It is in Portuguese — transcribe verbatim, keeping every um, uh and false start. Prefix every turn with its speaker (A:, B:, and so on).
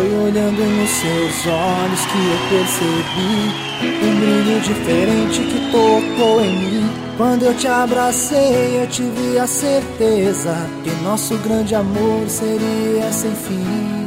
A: Foi olhando nos seus olhos que eu percebi um brilho diferente que tocou em mim. Quando eu te abracei, eu tive a certeza que nosso grande amor seria sem fim.